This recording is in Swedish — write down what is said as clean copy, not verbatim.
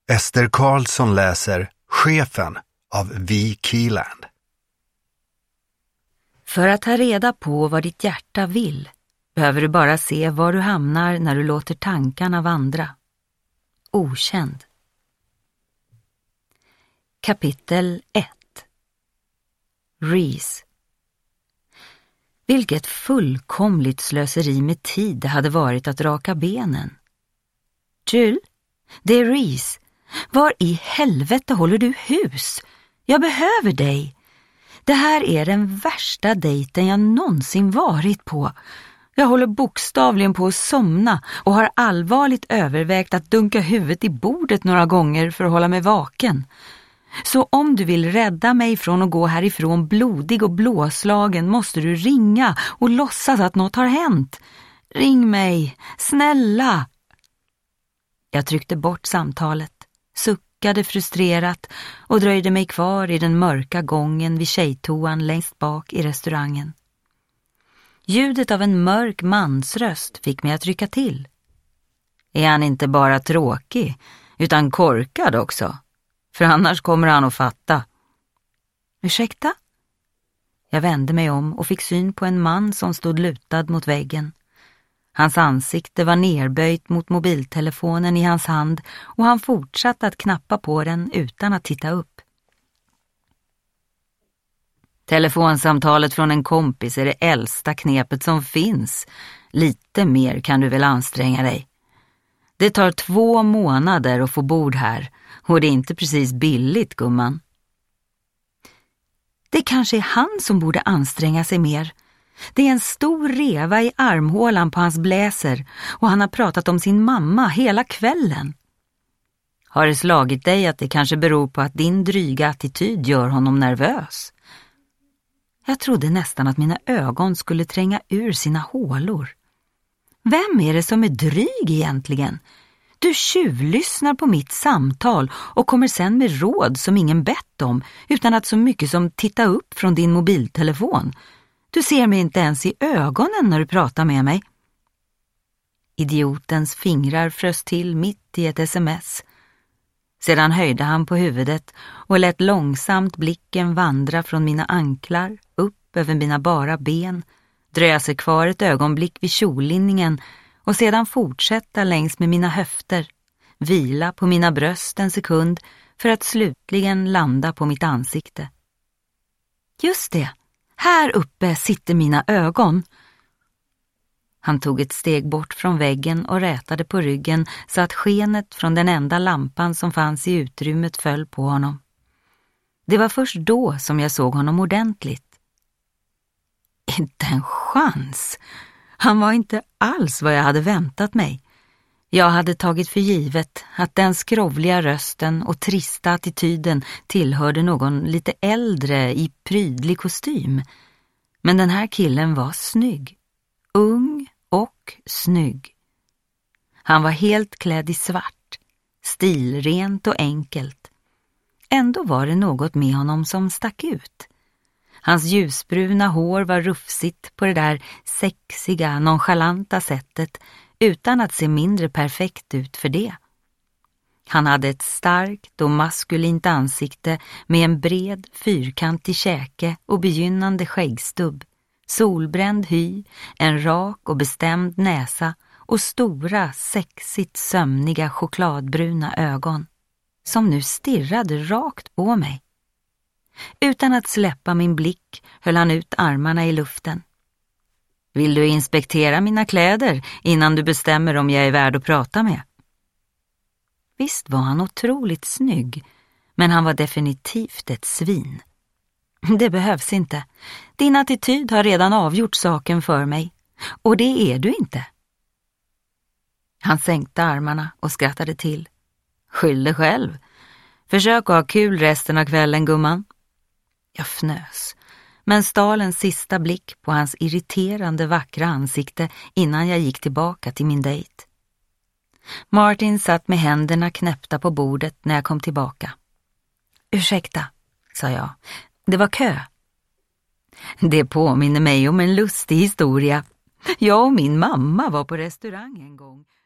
Ester Karlsson läser Chefen av V. Keeland. För att ta reda på vad ditt hjärta vill behöver du bara se var du hamnar när du låter tankarna vandra. Okänd. Kapitel 1. Reese. Vilket fullkomligt slöseri med tid det hade varit att raka benen. Jules, det är Reese. Var i helvete håller du hus? Jag behöver dig. Det här är den värsta dejten jag någonsin varit på. Jag håller bokstavligen på att somna och har allvarligt övervägt att dunka huvudet i bordet några gånger för att hålla mig vaken. Så om du vill rädda mig från att gå härifrån blodig och blåslagen måste du ringa och låtsas att något har hänt. Ring mig, snälla! Jag tryckte bort samtalet, suckade frustrerat och dröjde mig kvar i den mörka gången vid tjejtoan längst bak i restaurangen. Ljudet av en mörk mansröst fick mig att rycka till. Är han inte bara tråkig, utan korkad också? För annars kommer han att fatta. Ursäkta? Jag vände mig om och fick syn på en man som stod lutad mot väggen. Hans ansikte var nerböjt mot mobiltelefonen i hans hand och han fortsatte att knappa på den utan att titta upp. Telefonsamtalet från en kompis är det äldsta knepet som finns. Lite mer kan du väl anstränga dig. Det tar 2 månader att få bord här och det är inte precis billigt, gumman. Det kanske är han som borde anstränga sig mer. Det är en stor reva i armhålan på hans bläser och han har pratat om sin mamma hela kvällen. Har det slagit dig att det kanske beror på att din dryga attityd gör honom nervös? Jag trodde nästan att mina ögon skulle tränga ur sina hålor. Vem är det som är dryg egentligen? Du tjuvlyssnar på mitt samtal och kommer sen med råd som ingen bett om utan att så mycket som titta upp från din mobiltelefon. Du ser mig inte ens i ögonen när du pratar med mig. Idiotens fingrar frös till mitt i ett sms. Sedan höjde han på huvudet och lät långsamt blicken vandra från mina anklar upp över mina bara ben, dröja sig kvar ett ögonblick vid kjollinningen och sedan fortsätta längs med mina höfter, vila på mina bröst en sekund för att slutligen landa på mitt ansikte. Just det, här uppe sitter mina ögon. Han tog ett steg bort från väggen och rätade på ryggen så att skenet från den enda lampan som fanns i utrymmet föll på honom. Det var först då som jag såg honom ordentligt. Inte en chans. Han var inte alls vad jag hade väntat mig. Jag hade tagit för givet att den skrovliga rösten och trista attityden tillhörde någon lite äldre i prydlig kostym. Men den här killen var snygg. Ung och snygg. Han var helt klädd i svart, stilrent och enkelt. Ändå var det något med honom som stack ut. Hans ljusbruna hår var rufsigt på det där sexiga, nonchalanta sättet utan att se mindre perfekt ut för det. Han hade ett starkt och maskulint ansikte med en bred, fyrkantig käke och begynnande skäggstubb, solbränd hy, en rak och bestämd näsa och stora, sexigt sömniga chokladbruna ögon som nu stirrade rakt på mig. Utan att släppa min blick höll han ut armarna i luften. Vill du inspektera mina kläder innan du bestämmer om jag är värd att prata med? Visst var han otroligt snygg, men han var definitivt ett svin. Det behövs inte. Din attityd har redan avgjort saken för mig. Och det är du inte. Han sänkte armarna och skrattade till. Skyll dig själv. Försök att ha kul resten av kvällen, gumman. Jag fnös, men stal en sista blick på hans irriterande vackra ansikte innan jag gick tillbaka till min dejt. Martin satt med händerna knäppta på bordet när jag kom tillbaka. Ursäkta, sa jag. Det var kö. Det påminner mig om en lustig historia. Jag och min mamma var på restaurang en gång.